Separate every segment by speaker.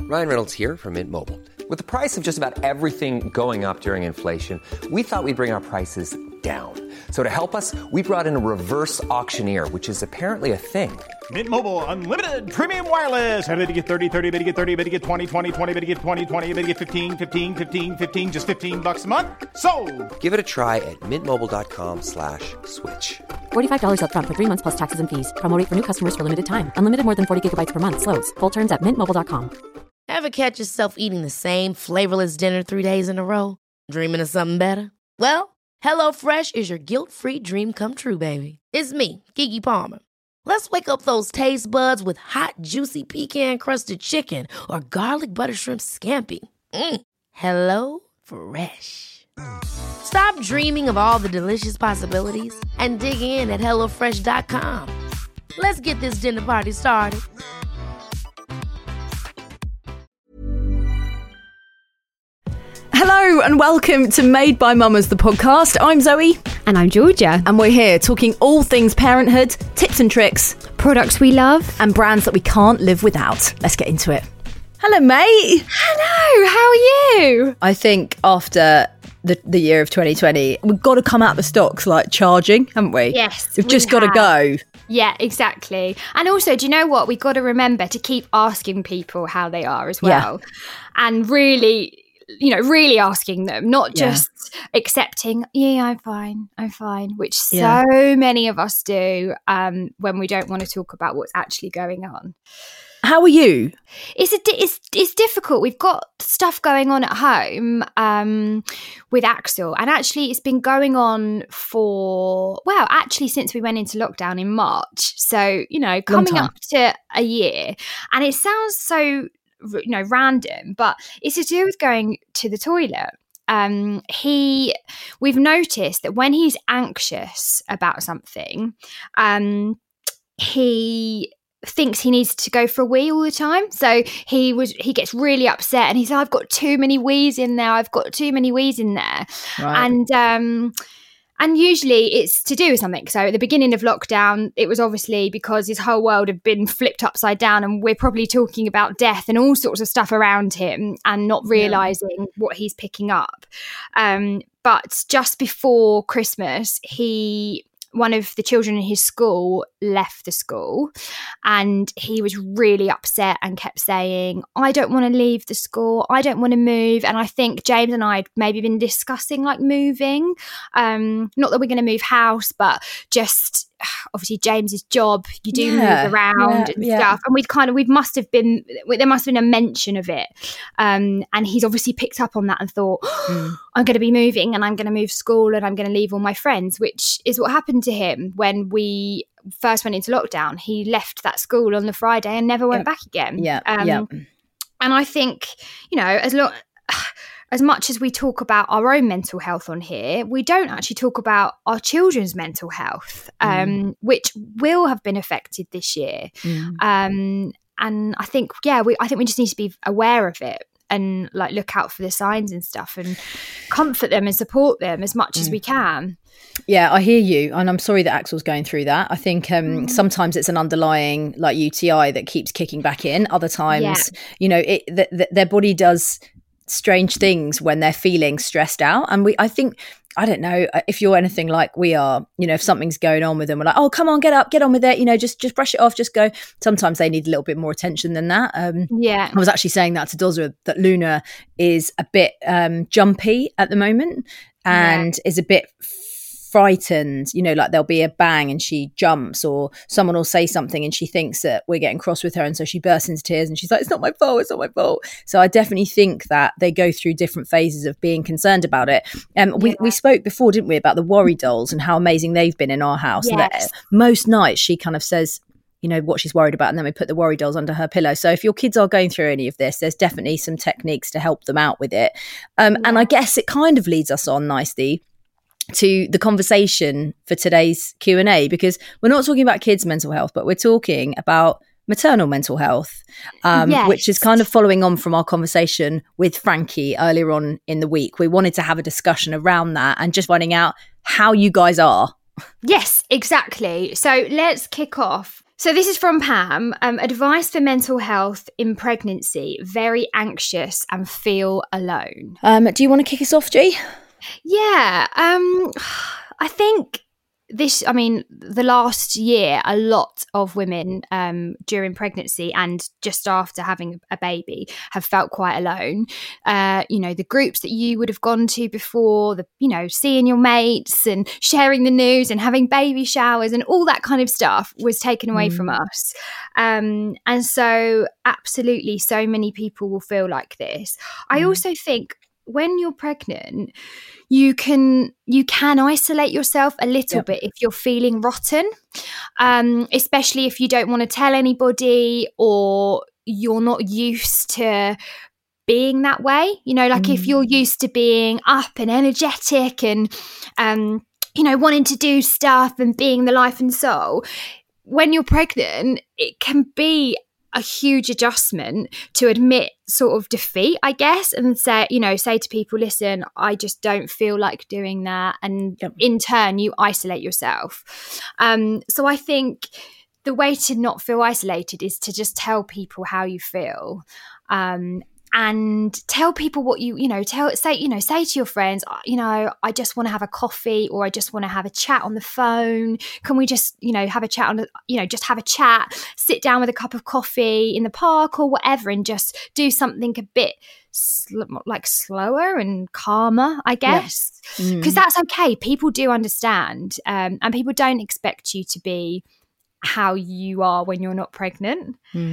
Speaker 1: Ryan Reynolds here from Mint Mobile. With the price of just about everything going up during inflation, we thought we'd bring our prices down. So to help us, we brought in a reverse auctioneer, which is apparently a thing.
Speaker 2: Mint Mobile Unlimited Premium Wireless. How to get 30, 30, bit to get 30, bit to get 20, 20, 20, bit to get 20, 20, bit to get 15, 15, 15, 15, just $15 a month? Sold!
Speaker 1: Give it a try at mintmobile.com/switch.
Speaker 3: $45 up front for 3 months plus taxes and fees. Promo rate for new customers for limited time. Unlimited more than 40 gigabytes per month. Slows full terms at mintmobile.com.
Speaker 4: Ever catch yourself eating the same flavorless dinner 3 days in a row? Dreaming of something better? Well, HelloFresh is your guilt-free dream come true, baby. It's me, Keke Palmer. Let's wake up those taste buds with hot, juicy pecan-crusted chicken or garlic butter shrimp scampi. Hello Fresh. Stop dreaming of all the delicious possibilities and dig in at HelloFresh.com. Let's get this dinner party started.
Speaker 5: Hello and welcome to Made by Mamas, the podcast. I'm Zoe.
Speaker 6: And I'm Georgia.
Speaker 5: And we're here talking all things parenthood, tips and tricks,
Speaker 6: products we love,
Speaker 5: and brands that we can't live without. Let's get into it. Hello, mate.
Speaker 6: Hello, how are you?
Speaker 5: I think after the year of 2020, we've got to come out the stocks like charging, haven't we?
Speaker 6: Yes.
Speaker 5: We've just got to go.
Speaker 6: Yeah, exactly. And also, do you know what? We've got to remember to keep asking people how they are as well. Yeah. And really asking them, not just accepting, I'm fine, which so many of us do when we don't want to talk about what's actually going on.
Speaker 5: How are you?
Speaker 6: It's difficult. We've got stuff going on at home with Axel, and actually it's been going on since we went into lockdown in March. So, coming up to a year, and it sounds so random, but it's to do with going to the toilet. We've noticed that when he's anxious about something, he thinks he needs to go for a wee all the time. So he gets really upset and he's like, I've got too many wees in there. Right. And usually it's to do with something. So at the beginning of lockdown, it was obviously because his whole world had been flipped upside down, and we're probably talking about death and all sorts of stuff around him and not realising what he's picking up. But just before Christmas, one of the children in his school left the school, and he was really upset and kept saying, I don't want to leave the school, I don't want to move. And I think James and I had maybe been discussing like moving, not that we're going to move house, but just obviously James's job, you do move around and stuff, and there must have been a mention of it, and he's obviously picked up on that and thought, I'm going to be moving and I'm going to move school and I'm going to leave all my friends, which is what happened to him when we first went into lockdown. He left that school on the Friday and never went back again. And I think, as much as we talk about our own mental health on here, we don't actually talk about our children's mental health, which will have been affected this year. And I think, we just need to be aware of it and like look out for the signs and stuff and comfort them and support them as much as we can.
Speaker 5: Yeah, I hear you. And I'm sorry that Axel's going through that. I think sometimes it's an underlying like UTI that keeps kicking back in. Other times, their body does strange things when they're feeling stressed out. And I don't know if you're anything like we are, if something's going on with them, we're like, oh, come on, get up, get on with it, just brush it off, just go. Sometimes they need a little bit more attention than that. I was actually saying that to Dozra, that Luna is a bit jumpy at the moment and is a bit frightened, like there'll be a bang and she jumps, or someone will say something and she thinks that we're getting cross with her, and so she bursts into tears and she's like, it's not my fault. So I definitely think that they go through different phases of being concerned about it. We spoke before, didn't we, about the worry dolls and how amazing they've been in our house.
Speaker 6: Yes.
Speaker 5: And that most nights she kind of says what she's worried about, and then we put the worry dolls under her pillow. So if your kids are going through any of this, there's definitely some techniques to help them out with it. And I guess it kind of leads us on nicely to the conversation for today's Q&A, because we're not talking about kids' mental health, but we're talking about maternal mental health, which is kind of following on from our conversation with Frankie earlier on in the week. We wanted to have a discussion around that and just finding out how you guys are.
Speaker 6: Yes, exactly. So let's kick off So this is from Pam. Advice for mental health in pregnancy: very anxious and feel alone.
Speaker 5: Do you want to kick us off, G?
Speaker 6: Yeah. I think the last year, a lot of women during pregnancy and just after having a baby have felt quite alone. The groups that you would have gone to before, seeing your mates and sharing the news and having baby showers and all that kind of stuff was taken away from us. And so absolutely, so many people will feel like this. I also think when you're pregnant, you can isolate yourself a little bit if you're feeling rotten, especially if you don't want to tell anybody or you're not used to being that way. If you're used to being up and energetic and wanting to do stuff and being the life and soul, when you're pregnant, it can be a huge adjustment to admit sort of defeat, I guess, and say to people, listen, I just don't feel like doing that. And in turn, you isolate yourself. So I think the way to not feel isolated is to just tell people how you feel. And tell people what say to your friends, I just want to have a coffee, or I just want to have a chat on the phone. Can we just, have a chat just have a chat, sit down with a cup of coffee in the park or whatever, and just do something a bit slower and calmer, I guess, because that's okay. People do understand, and people don't expect you to be how you are when you're not pregnant.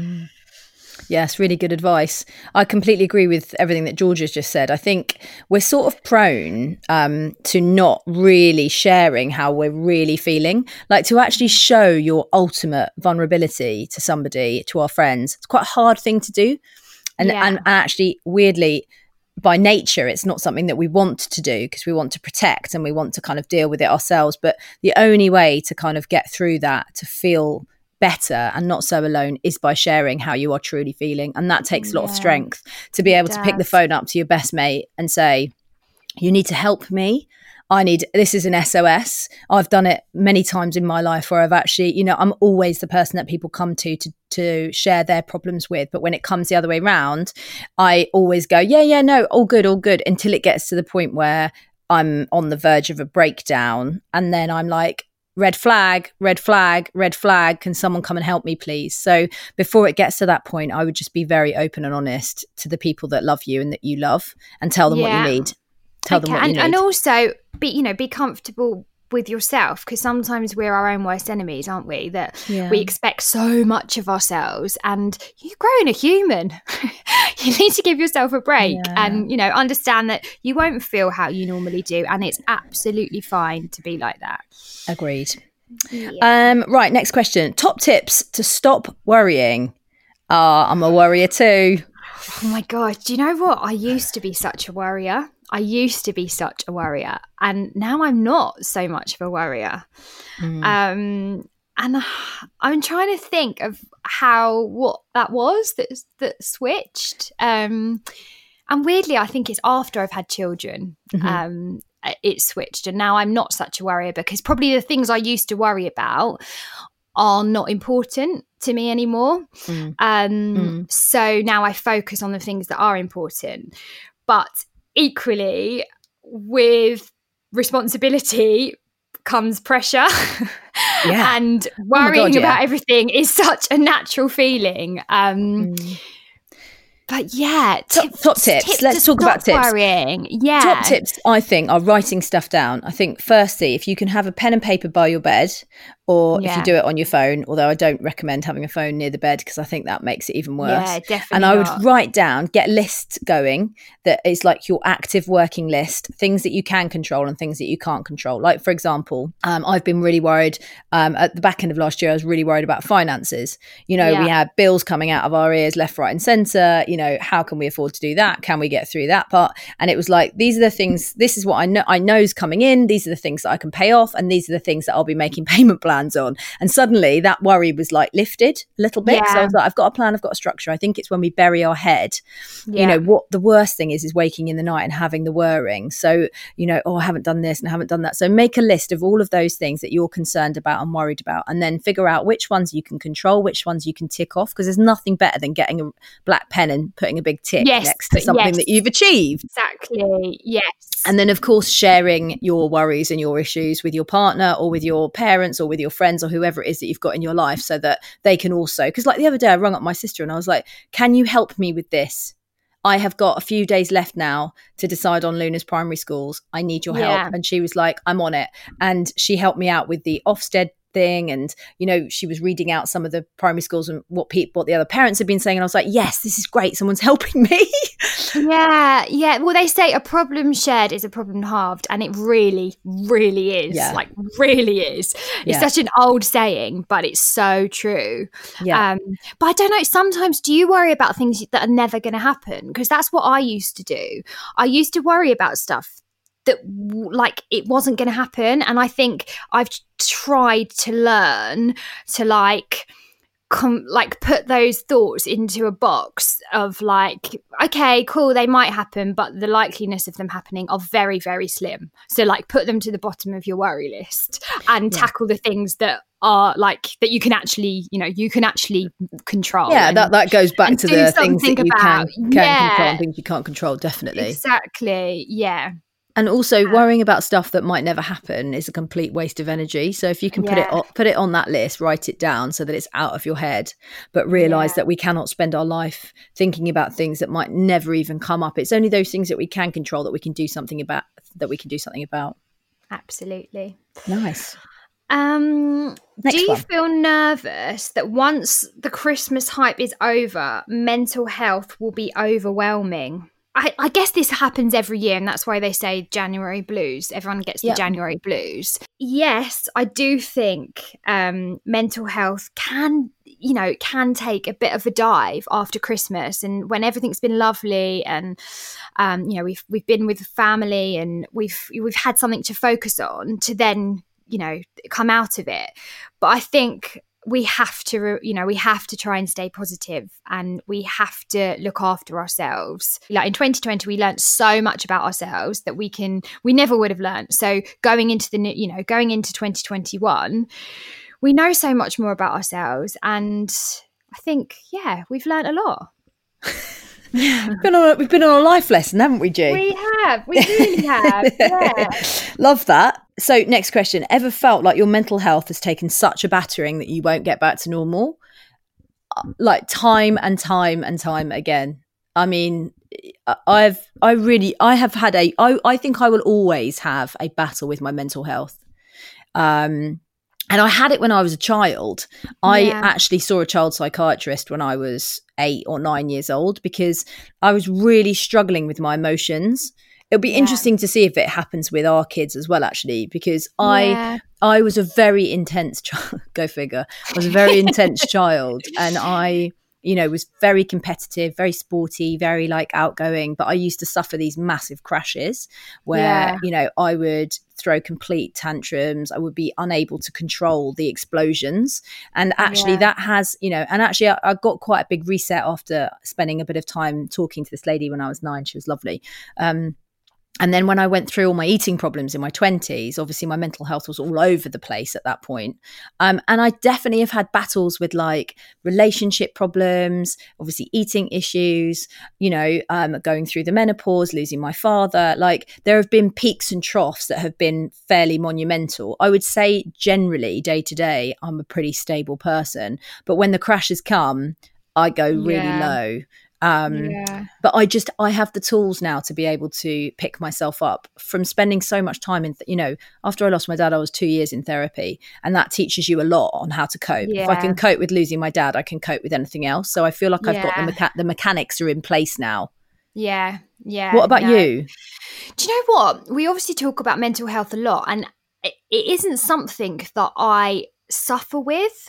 Speaker 5: Yes, really good advice. I completely agree with everything that Georgia's just said. I think we're sort of prone to not really sharing how we're really feeling, like to actually show your ultimate vulnerability to somebody, to our friends. It's quite a hard thing to do. And actually, weirdly, by nature, it's not something that we want to do because we want to protect and we want to kind of deal with it ourselves. But the only way to kind of get through that, to feel better and not so alone, is by sharing how you are truly feeling. And that takes a lot of strength to be able to pick the phone up to your best mate and say, you need to help me. This is an SOS. I've done it many times in my life where I've actually, I'm always the person that people come to share their problems with. But when it comes the other way around, I always go, no, all good, until it gets to the point where I'm on the verge of a breakdown. And then I'm like, red flag, red flag, red flag. Can someone come and help me, please? So before it gets to that point, I would just be very open and honest to the people that love you and that you love, and tell them what you need. Tell them what you need. And also be comfortable with yourself, because sometimes we're our own worst enemies, aren't we? That we expect so much of ourselves, and you're growing a human. You need to give yourself a break and, understand that you won't feel how you normally do. And it's absolutely fine to be like that. Agreed. Yeah. Right. Next question. Top tips to stop worrying. I'm a worrier too.
Speaker 6: Oh my God. Do you know what? I used to be such a worrier. And now I'm not so much of a worrier. And I'm trying to think of what that was that switched. And weirdly, I think it's after I've had children. It switched, and now I'm not such a worrier, because probably the things I used to worry about are not important to me anymore. So now I focus on the things that are important. But equally, with responsibility comes pressure. And worrying about everything is such a natural feeling. But top tips. Let's talk about tips. Worrying. Yeah.
Speaker 5: Top tips, I think, are writing stuff down. I think, firstly, if you can have a pen and paper by your bed, or if you do it on your phone, although I don't recommend having a phone near the bed because I think that makes it even worse.
Speaker 6: Yeah, definitely.
Speaker 5: And I would write down, get lists going that is like your active working list, things that you can control and things that you can't control. Like, for example, I've been really worried at the back end of last year. I was really worried about finances. We had bills coming out of our ears left, right and centre. How can we afford to do that? Can we get through that part? And it was like, these are the things, this is what I know is coming in. These are the things that I can pay off, and these are the things that I'll be making payment plans plans on. And suddenly that worry was like lifted a little bit. So I was like, I've got a plan, I've got a structure. I think it's when we bury our head, you know, what the worst thing is waking in the night and having the worrying. So, you know, I haven't done this and I haven't done that. So make a list of all of those things that you're concerned about and worried about, and then figure out which ones you can control, which ones you can tick off, because there's nothing better than getting a black pen and putting a big tick next to something that you've achieved.
Speaker 6: Exactly. Yes.
Speaker 5: And then, of course, sharing your worries and your issues with your partner or with your parents or with your friends or whoever it is that you've got in your life, so that they can also, because like the other day I rung up my sister and I was like, can you help me with this? I have got a few days left now to decide on Luna's primary schools. I need your help. And she was like, I'm on it. And she helped me out with the Ofsted thing, and you know, she was reading out some of the primary schools and what the other parents had been saying, and I was like, yes, this is great, someone's helping me.
Speaker 6: Well, they say a problem shared is a problem halved, and it really is. Like really is. It's such an old saying, but it's so true. But I don't know, sometimes do you worry about things that are never going to happen? Because that's what I used to do. I used to worry about stuff that like it wasn't going to happen, and I think I've tried to learn to like put those thoughts into a box of like, okay, cool, they might happen, but the likeliness of them happening are very, very slim. So like put them to the bottom of your worry list and tackle the things that are like that you can actually control.
Speaker 5: That goes back to the things that you can control and things you can't control. Definitely.
Speaker 6: Exactly.
Speaker 5: And also worrying about stuff that might never happen is a complete waste of energy. So if you can put it on that list, write it down so that it's out of your head, but realize that we cannot spend our life thinking about things that might never even come up. It's only those things that we can control that we can do something about.
Speaker 6: Absolutely.
Speaker 5: Nice.
Speaker 6: Do you feel nervous that once the Christmas hype is over, mental health will be overwhelming? I guess this happens every year, and that's why they say January blues. Everyone gets the January blues. Yes, I do think mental health can take a bit of a dive after Christmas, and when everything's been lovely, and we've been with family, and we've had something to focus on to then come out of it. But I think we have to try and stay positive, and we have to look after ourselves. Like in 2020, we learned so much about ourselves that we never would have learned. So going into 2021, we know so much more about ourselves, and I think, we've learned a lot.
Speaker 5: We've been on a life lesson, haven't we, G?
Speaker 6: We really have. Yeah.
Speaker 5: Love that. So next question, ever felt like your mental health has taken such a battering that you won't get back to normal? Like time and time and time again. I mean, I think I will always have a battle with my mental health. And I had it when I was a child. I actually saw a child psychiatrist when I was 8 or 9 years old because I was really struggling with my emotions. It'll be interesting to see if it happens with our kids as well, actually, because I was a very intense child. Go figure. I was a very intense child, and I was very competitive, very sporty, very like outgoing, but I used to suffer these massive crashes where, I would throw complete tantrums. I would be unable to control the explosions. And actually that has, I got quite a big reset after spending a bit of time talking to this lady when I was 9. She was lovely. And then when I went through all my eating problems in my 20s, obviously my mental health was all over the place at that point. And I definitely have had battles with like relationship problems, obviously eating issues, going through the menopause, losing my father. Like there have been peaks and troughs that have been fairly monumental. I would say generally day to day, I'm a pretty stable person. But when the crashes come, I go really low. But I have the tools now to be able to pick myself up from spending so much time in, after I lost my dad, I was 2 years in therapy, and that teaches you a lot on how to cope. If I can cope with losing my dad, I can cope with anything else. So I feel like I've got the mechanics are in place now.
Speaker 6: Yeah.
Speaker 5: What about you?
Speaker 6: Do you know what? We obviously talk about mental health a lot, and it isn't something that I suffer with.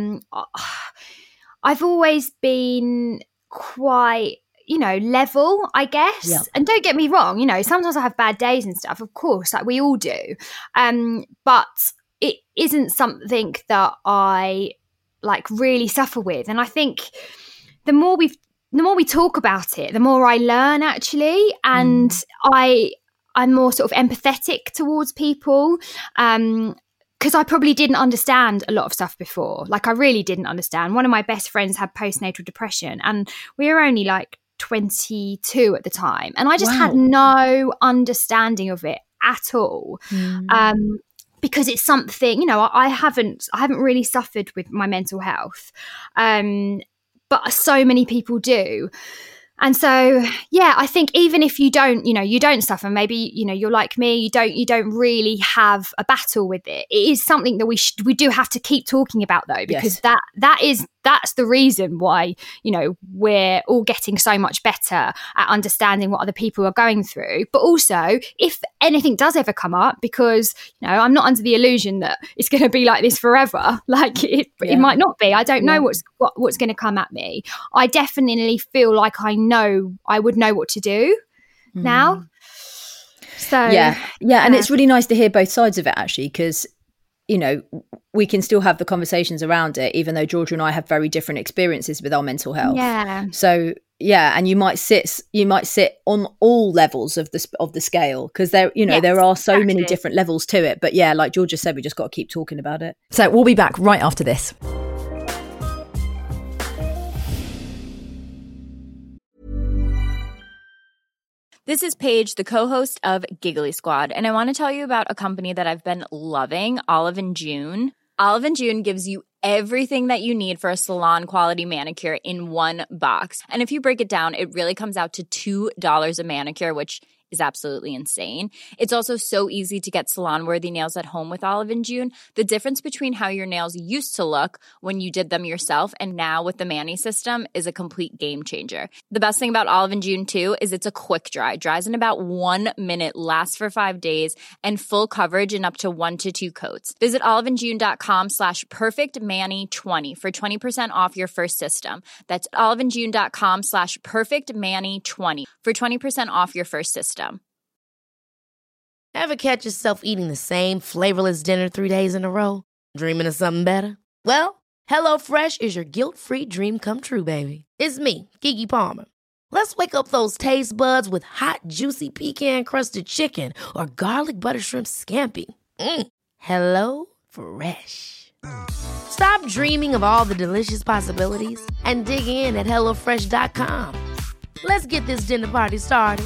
Speaker 6: I've always been quite level, I guess. And don't get me wrong, sometimes I have bad days and stuff, of course, like we all do, but it isn't something that I like really suffer with. And I think the more we talk about it, the more I learn actually. And I'm more sort of empathetic towards people. Because I probably didn't understand a lot of stuff before. Like, I really didn't understand. One of my best friends had postnatal depression, and we were only like 22 at the time. And I just had no understanding of it at all. Because it's something, you know, I haven't really suffered with my mental health. But so many people do. And so, yeah, I think even if you don't suffer, maybe, you know, you're like me, you don't really have a battle with it. It is something that we do have to keep talking about, though, because that's the reason why, you know, we're all getting so much better at understanding what other people are going through. But also, if anything does ever come up, because, you know, I'm not under the illusion that it's going to be like this forever. Like it might not be. I don't know what's going to come at me. I definitely feel like I would know what to do now. So
Speaker 5: yeah, and it's really nice to hear both sides of it, actually, because, you know, we can still have the conversations around it, even though Georgia and I have very different experiences with our mental health. Yeah. So yeah, and you might sit on all levels of the scale, because there are so many different levels to it. But yeah, like Georgia said, we just got to keep talking about it.
Speaker 7: So we'll be back right after this.
Speaker 8: This is Paige, the co-host of Giggly Squad, and I want to tell you about a company that I've been loving, Olive & June. Olive & June gives you everything that you need for a salon-quality manicure in one box. And if you break it down, it really comes out to $2 a manicure, which is absolutely insane. It's also so easy to get salon-worthy nails at home with Olive & June. The difference between how your nails used to look when you did them yourself and now with the Mani system is a complete game changer. The best thing about Olive & June, too, is it's a quick dry. Dries in about 1 minute, lasts for 5 days, and full coverage in up to 1 to 2 coats. Visit oliveandjune.com/perfectmani20 for 20% off your first system. That's oliveandjune.com/perfectmani20 for 20% off your first system.
Speaker 4: Ever catch yourself eating the same flavorless dinner 3 days in a row? Dreaming of something better? Well, HelloFresh is your guilt-free dream come true, baby. It's me, Keke Palmer. Let's wake up those taste buds with hot, juicy pecan-crusted chicken or garlic butter shrimp scampi. Hello Fresh. Stop dreaming of all the delicious possibilities and dig in at HelloFresh.com. Let's get this dinner party started.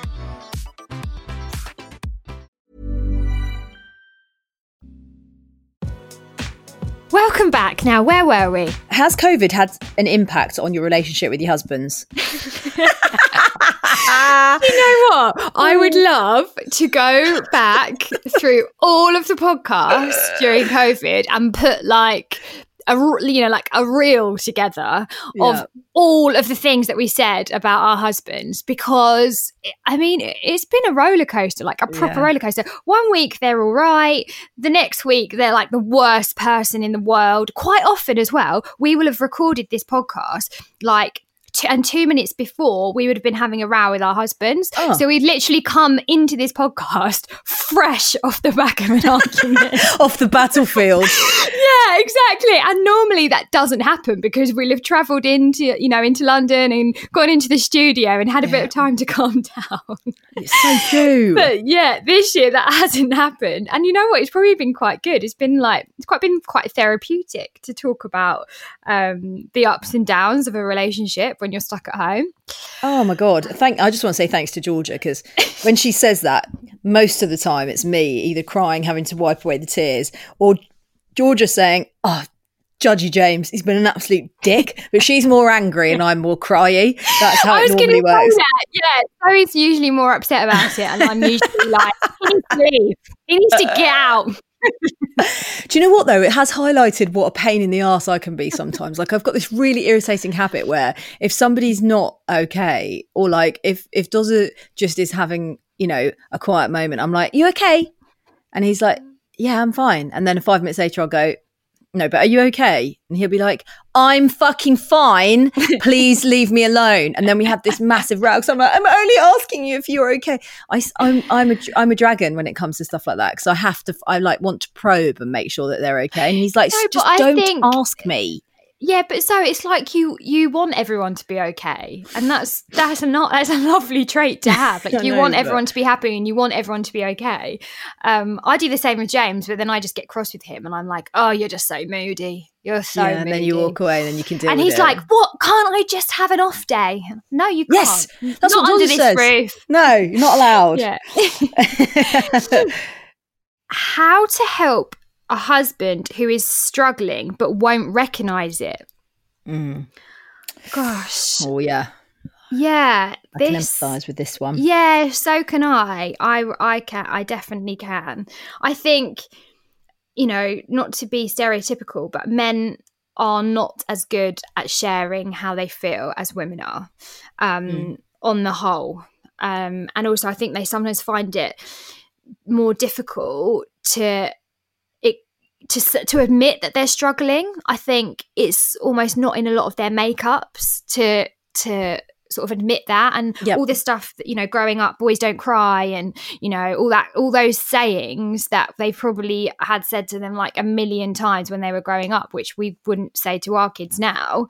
Speaker 6: Welcome back. Now, where were we?
Speaker 5: Has COVID had an impact on your relationship with your husbands?
Speaker 6: You know what? I would love to go back through all of the podcasts during COVID and put like a reel together of all of the things that we said about our husbands, because I mean, it's been a roller coaster, like a proper roller coaster. 1 week they're all right, the next week they're like the worst person in the world. Quite often as well, we will have recorded this podcast like and 2 minutes before we would have been having a row with our husbands. So we'd literally come into this podcast fresh off the back of an argument.
Speaker 5: Off the battlefield.
Speaker 6: Yeah, exactly. And normally that doesn't happen because we'll have travelled into London and gone into the studio and had a bit of time to calm down.
Speaker 5: It's so true.
Speaker 6: But yeah, this year that hasn't happened. And you know what? It's probably been quite good. It's been quite therapeutic to talk about the ups and downs of a relationship when you're stuck at home.
Speaker 5: Oh my God. I just want to say thanks to Georgia, because when she says that, most of the time it's me either crying, having to wipe away the tears, or Georgia saying, "Oh, Judgy James, he's been an absolute dick," but she's more angry and I'm more cryy. That's how it normally works.
Speaker 6: Yeah, Zoe's usually more upset about it, and I'm usually like, he needs to leave. He needs to get out.
Speaker 5: Do you know what though? It has highlighted what a pain in the arse I can be sometimes. Like, I've got this really irritating habit where if somebody's not okay, or like if Doza just is having, you know, a quiet moment, I'm like, "You okay?" And he's like, "Yeah, I'm fine." And then 5 minutes later I'll go, no, but are you okay? And he'll be like, I'm fucking fine. Please leave me alone. And then we have this massive row. So I'm like, I'm only asking you if you're okay. I'm a dragon when it comes to stuff like that, because I like want to probe and make sure that they're okay. And he's like,
Speaker 6: No,
Speaker 5: just don't ask me.
Speaker 6: Yeah, but so it's like you want everyone to be okay, and that's a lovely trait to have. Like you want everyone to be happy and you want everyone to be okay. I do the same with James, but then I just get cross with him, and I'm like, "Oh, you're just so moody. You're so moody."
Speaker 5: And then you walk away, and then you can deal.
Speaker 6: And
Speaker 5: with
Speaker 6: he's
Speaker 5: it.
Speaker 6: like, "What? Can't I just have an off day?" No, you can't.
Speaker 5: Yes, that's
Speaker 6: not
Speaker 5: what
Speaker 6: under
Speaker 5: Georgia
Speaker 6: this
Speaker 5: says.
Speaker 6: roof.
Speaker 5: No, you're not allowed.
Speaker 6: Yeah. How to help a husband who is struggling but won't recognise it? Gosh.
Speaker 5: Oh yeah.
Speaker 6: Yeah.
Speaker 5: I can empathise with this one.
Speaker 6: Yeah, so can I. I can. I definitely can. I think, not to be stereotypical, but men are not as good at sharing how they feel as women are, on the whole. And also I think they sometimes find it more difficult to admit that they're struggling. I think it's almost not in a lot of their makeups to sort of admit that, and all this stuff that, growing up, boys don't cry, and all those sayings that they probably had said to them like a million times when they were growing up, which we wouldn't say to our kids now,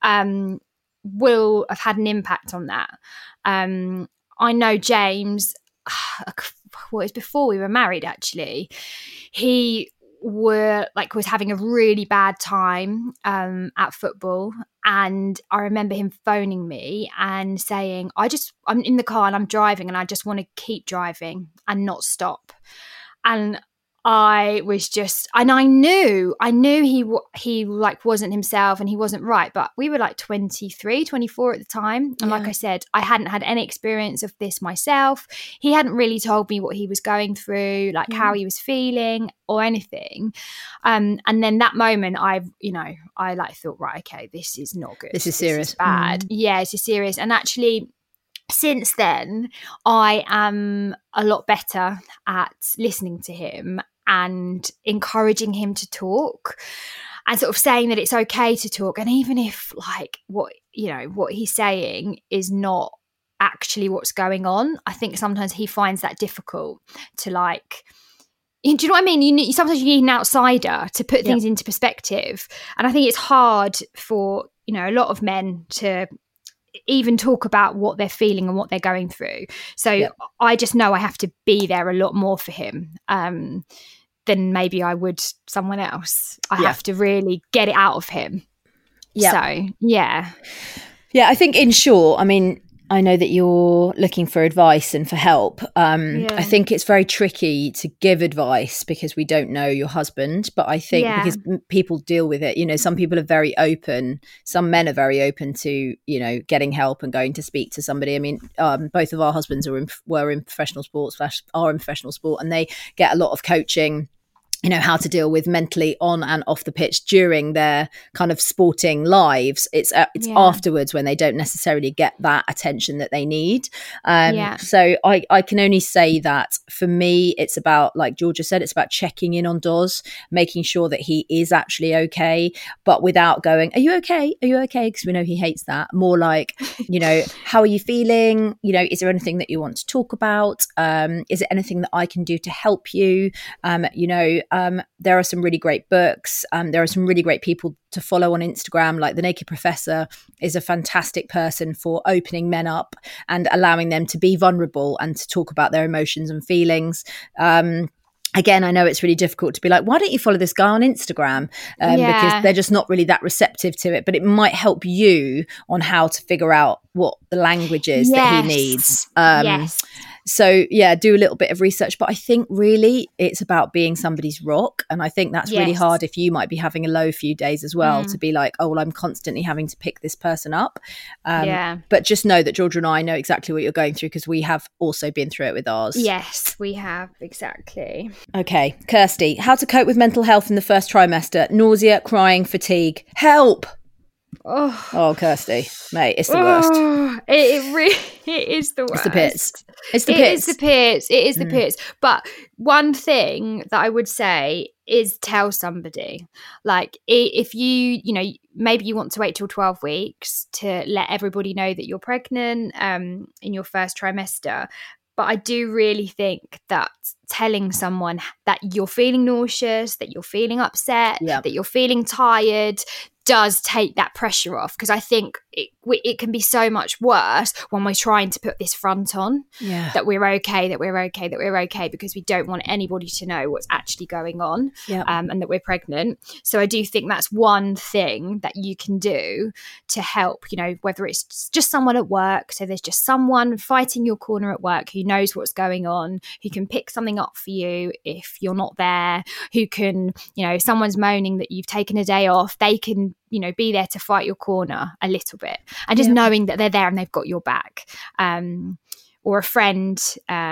Speaker 6: will have had an impact on that. I know James, well, it was before we were married actually, he was having a really bad time at football, and I remember him phoning me and saying, I'm in the car and I'm driving and I just want to keep driving and not stop. And I was just, and I knew he like wasn't himself and he wasn't right, but we were like 23, 24 at the time. And like I said, I hadn't had any experience of this myself. He hadn't really told me what he was going through, like how he was feeling or anything. And then that moment I like thought, right, okay, this is not good.
Speaker 5: This is serious.
Speaker 6: This is bad. Yeah, this is serious. And actually, since then, I am a lot better at listening to him and encouraging him to talk, and sort of saying that it's okay to talk. And even if like what he's saying is not actually what's going on, I think sometimes he finds that difficult to like. Do you know what I mean? Sometimes you need an outsider to put things into perspective. And I think it's hard for, a lot of men to even talk about what they're feeling and what they're going through. So I just know I have to be there a lot more for him than maybe I would someone else. I have to really get it out of him. Yeah. So, yeah.
Speaker 5: Yeah, I think in short, I mean, I know that you're looking for advice and for help. I think it's very tricky to give advice because we don't know your husband. But I think because people deal with it, some people are very open. Some men are very open to, getting help and going to speak to somebody. I mean, both of our husbands were in professional sports / are in professional sport, and they get a lot of coaching, how to deal with mentally on and off the pitch during their kind of sporting lives. It's afterwards when they don't necessarily get that attention that they need. So I can only say that for me, it's about, like Georgia said, it's about checking in on Doz, making sure that he is actually okay, but without going, are you okay? Are you okay? Because we know he hates that. More like, how are you feeling? Is there anything that you want to talk about? Is it anything that I can do to help you? There are some really great books. There are some really great people to follow on Instagram. Like The Naked Professor is a fantastic person for opening men up and allowing them to be vulnerable and to talk about their emotions and feelings. Again, I know it's really difficult to be like, why don't you follow this guy on Instagram? Because they're just not really that receptive to it. But it might help you on how to figure out what the language is that he needs. So, do a little bit of research. But I think really it's about being somebody's rock. And I think that's really hard if you might be having a low few days as well, to be like, oh, well, I'm constantly having to pick this person up. But just know that Georgia and I know exactly what you're going through because we have also been through it with ours.
Speaker 6: Yes, we have. Exactly.
Speaker 5: Okay. Kirsty, how to cope with mental health in the first trimester? Nausea, crying, fatigue. Help. Oh, Kirsty, mate, it's the worst.
Speaker 6: It is the worst.
Speaker 5: It's the pits.
Speaker 6: It is the pits. But one thing that I would say is tell somebody. Like if you maybe you want to wait till 12 weeks to let everybody know that you're pregnant in your first trimester. But I do really think that telling someone that you're feeling nauseous, that you're feeling upset, that you're feeling tired does take that pressure off, because I think it can be so much worse when we're trying to put this front on that we're okay, because we don't want anybody to know what's actually going on and that we're pregnant. So I do think that's one thing that you can do to help, whether it's just someone at work. So there's just someone fighting your corner at work who knows what's going on, who can pick something up for you if you're not there, who can, someone's moaning that you've taken a day off, they can be there to fight your corner a little bit, and just knowing that they're there and they've got your back. Or a friend,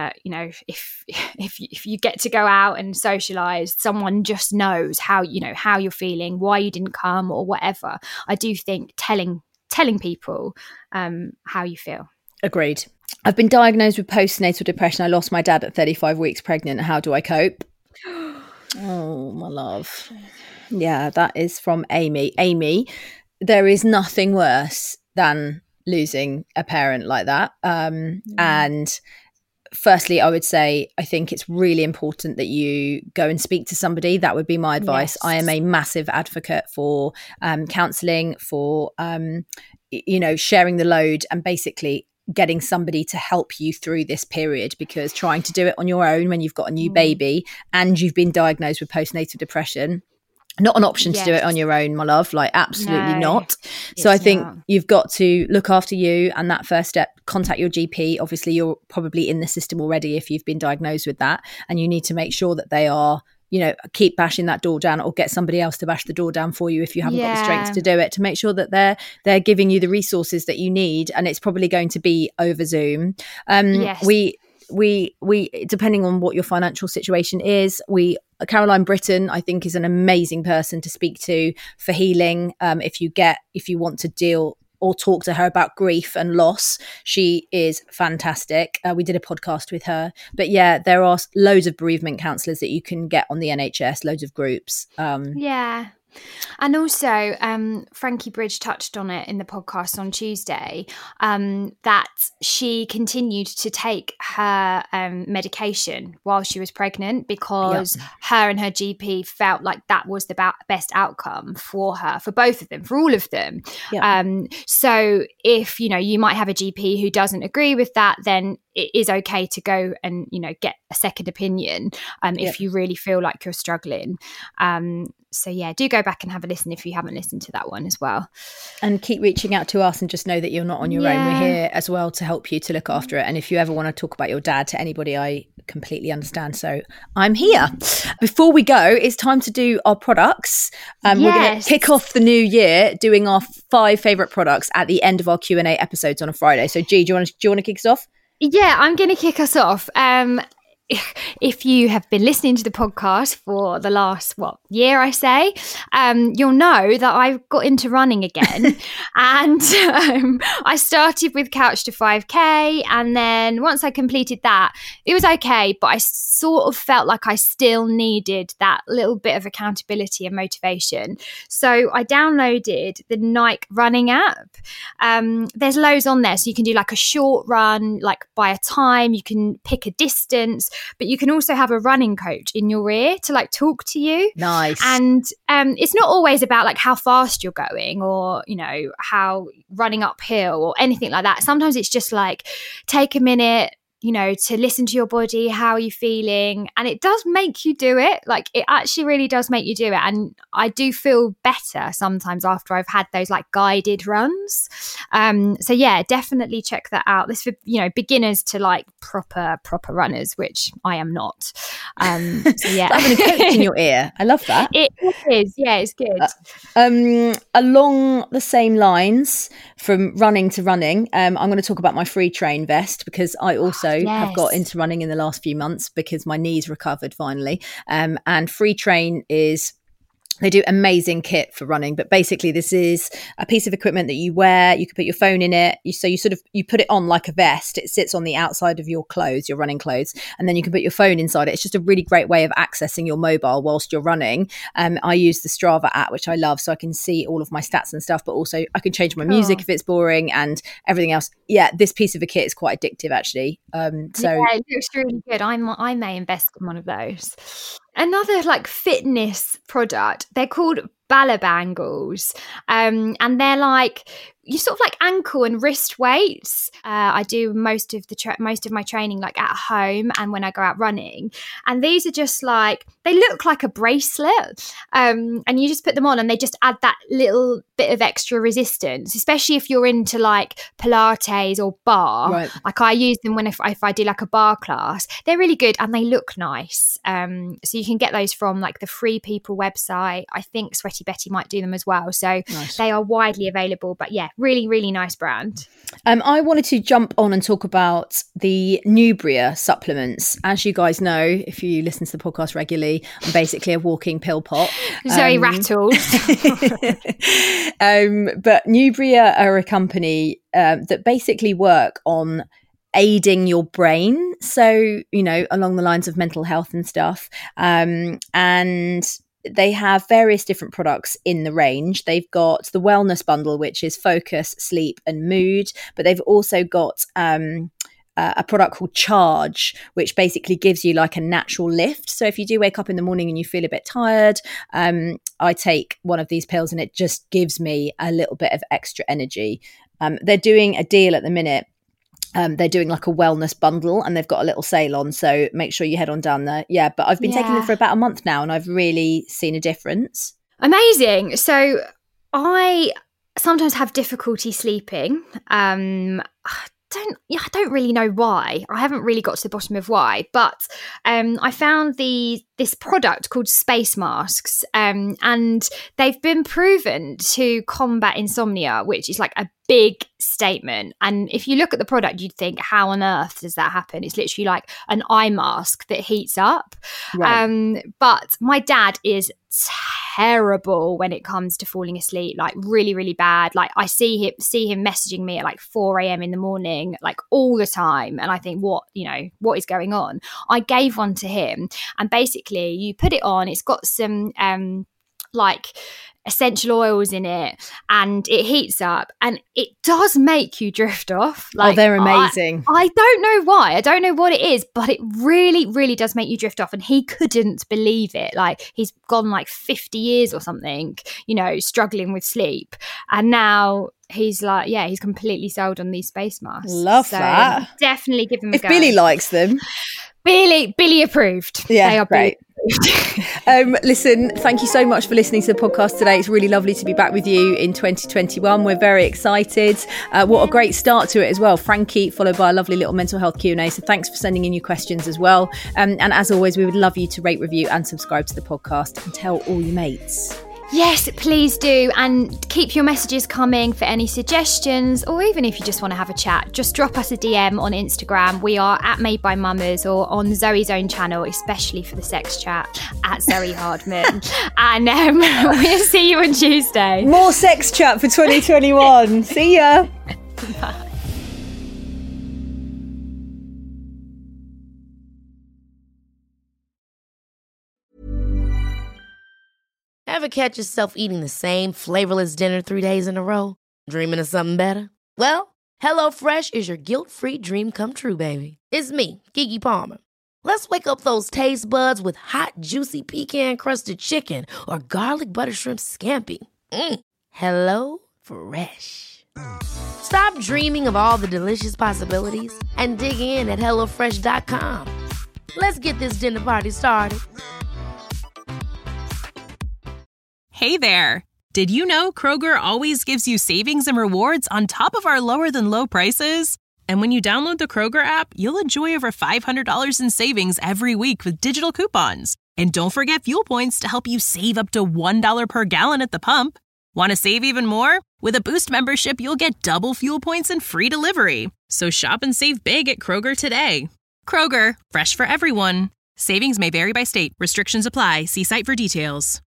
Speaker 6: if you get to go out and socialize, someone just knows how you're feeling, why you didn't come, or whatever. I do think telling people how you feel.
Speaker 5: Agreed. I've been diagnosed with postnatal depression. I lost my dad at 35 weeks pregnant. How do I cope? Oh, my love. Yeah, that is from Amy. Amy, there is nothing worse than losing a parent like that. And firstly, I would say, I think it's really important that you go and speak to somebody. That would be my advice. Yes. I am a massive advocate for counselling, for, sharing the load, and basically getting somebody to help you through this period, because trying to do it on your own when you've got a new baby and you've been diagnosed with postnatal depression, not an option to do it on your own, my love, like absolutely not. So I think you've got to look after you, and that first step, contact your GP. Obviously you're probably in the system already if you've been diagnosed with that, and you need to make sure that they are, keep bashing that door down, or get somebody else to bash the door down for you if you haven't got the strength to do it, to make sure that they're giving you the resources that you need. And it's probably going to be over Zoom. We depending on what your financial situation is, Caroline Britton, I think, is an amazing person to speak to for healing. If you want to deal or talk to her about grief and loss, she is fantastic. We did a podcast with her. But yeah, there are loads of bereavement counsellors that you can get on the NHS, loads of groups.
Speaker 6: And also, Frankie Bridge touched on it in the podcast on Tuesday, that she continued to take her medication while she was pregnant, because her and her GP felt like that was the best outcome for her, for both of them, for all of them. So if, you might have a GP who doesn't agree with that, then it is okay to go and, get a second opinion if you really feel like you're struggling. So yeah, do go back and have a listen if you haven't listened to that one as well.
Speaker 5: And keep reaching out to us, and just know that you're not on your own. We're here as well to help you, to look after it. And if you ever want to talk about your dad to anybody, I completely understand. So I'm here. Before we go, it's time to do our products. We're going to kick off the new year doing our 5 favourite products at the end of our Q&A episodes on a Friday. So G, do you want to kick us off?
Speaker 6: Yeah, I'm going to kick us off. If you have been listening to the podcast for the last, year, I say, you'll know that I've got into running again. And I started with Couch to 5K. And then once I completed that, it was okay. But I sort of felt like I still needed that little bit of accountability and motivation. So I downloaded the Nike running app. There's loads on there. So you can do like a short run, like by a time. You can pick a distance. But you can also have a running coach in your ear to like talk to you.
Speaker 5: Nice.
Speaker 6: And it's not always about like how fast you're going, or, how running uphill or anything like that. Sometimes it's just like, take a minute, to listen to your body. How are you feeling? And it does make you do it. Like, it actually really does make you do it. And I do feel better sometimes after I've had those like guided runs. So yeah, definitely check that out. This for, beginners to like proper runners, which I am not. So yeah.
Speaker 5: Having a coach in your ear. I love that.
Speaker 6: It is. Yeah, it's good.
Speaker 5: Along the same lines, from running to running, I'm going to talk about my Free Train vest, because I also have got into running in the last few months because my knees recovered finally. And Free Train is They do amazing kit for running, but basically this is a piece of equipment that you wear. You can put your phone in it. You put it on like a vest. It sits on the outside of your clothes, your running clothes, and then you can put your phone inside it. It's just a really great way of accessing your mobile whilst you're running. I use the Strava app, which I love, so I can see all of my stats and stuff, but also I can change my music if it's boring and everything else. Yeah, this piece of a kit is quite addictive, actually.
Speaker 6: Yeah, it looks really good. I may invest in one of those. Another like fitness product, they're called Ballabangles, and they're like you sort of like ankle and wrist weights. I do most of my training like at home and when I go out running, and these are just like, they look like a bracelet, and you just put them on and they just add that little bit of extra resistance, especially if you're into like Pilates or bar. Right. Like I use them if I do like a bar class. They're really good and they look nice. So you can get those from like the Free People website. I think Sweaty Betty might do them as well. So nice. They are widely available, but yeah, really, really nice brand.
Speaker 5: I wanted to jump on and talk about the Nubria supplements. As you guys know, if you listen to the podcast regularly, I'm basically a walking pill pot.
Speaker 6: Zoe rattled.
Speaker 5: But Nubria are a company that basically work on aiding your brain. So, along the lines of mental health and stuff. And they have various different products in the range. They've got the wellness bundle, which is focus, sleep and mood. But they've also got a product called Charge, which basically gives you like a natural lift. So if you do wake up in the morning and you feel a bit tired, I take one of these pills and it just gives me a little bit of extra energy. They're doing a deal at the minute. They're doing like a wellness bundle and they've got a little sale on. So make sure you head on down there. Yeah, but I've been taking them for about a month now and I've really seen a difference.
Speaker 6: Amazing. So I sometimes have difficulty sleeping. I don't really know why. I haven't really got to the bottom of why, but I found this product called Space Masks, and they've been proven to combat insomnia, which is like a big statement. And if you look at the product, you'd think, how on earth does that happen? It's literally like an eye mask that heats up. Right. But my dad is terrible when it comes to falling asleep, like really, really bad. Like I see him messaging me at like 4 a.m. in the morning, like all the time. And I think, what is going on? I gave one to him, and basically you put it on, it's got some like essential oils in it and it heats up and it does make you drift off. Like,
Speaker 5: they're amazing.
Speaker 6: I don't know why. I don't know what it is, but it really, really does make you drift off. And he couldn't believe it. Like he's gone like 50 years or something, struggling with sleep. And now he's like, he's completely sold on these space masks.
Speaker 5: Love that.
Speaker 6: Definitely give them a go.
Speaker 5: If Billy likes them.
Speaker 6: Billy approved.
Speaker 5: Yeah,
Speaker 6: they are
Speaker 5: great. Listen, thank you so much for listening to the podcast today. It's really lovely to be back with you in 2021. We're very excited. What a great start to it as well. Frankie, followed by a lovely little mental health Q&A. So thanks for sending in your questions as well. And as always, we would love you to rate, review and subscribe to the podcast and tell all your mates.
Speaker 6: Yes, please do. And keep your messages coming for any suggestions, or even if you just want to have a chat, just drop us a DM on Instagram. We are at Made by Mamas, or on Zoe's own channel, especially for the sex chat, at Zoe Hardman. And we'll see you on Tuesday.
Speaker 5: More sex chat for 2021. See ya.
Speaker 6: Bye.
Speaker 4: Ever catch yourself eating the same flavorless dinner 3 days in a row? Dreaming of something better? Well, HelloFresh is your guilt-free dream come true, baby. It's me, Keke Palmer. Let's wake up those taste buds with hot, juicy pecan-crusted chicken or garlic butter shrimp scampi. HelloFresh. Stop dreaming of all the delicious possibilities and dig in at HelloFresh.com. Let's get this dinner party started.
Speaker 9: Hey there! Did you know Kroger always gives you savings and rewards on top of our lower-than-low prices? And when you download the Kroger app, you'll enjoy over $500 in savings every week with digital coupons. And don't forget Fuel Points to help you save up to $1 per gallon at the pump. Want to save even more? With a Boost membership, you'll get double Fuel Points and free delivery. So shop and save big at Kroger today. Kroger, fresh for everyone. Savings may vary by state. Restrictions apply. See site for details.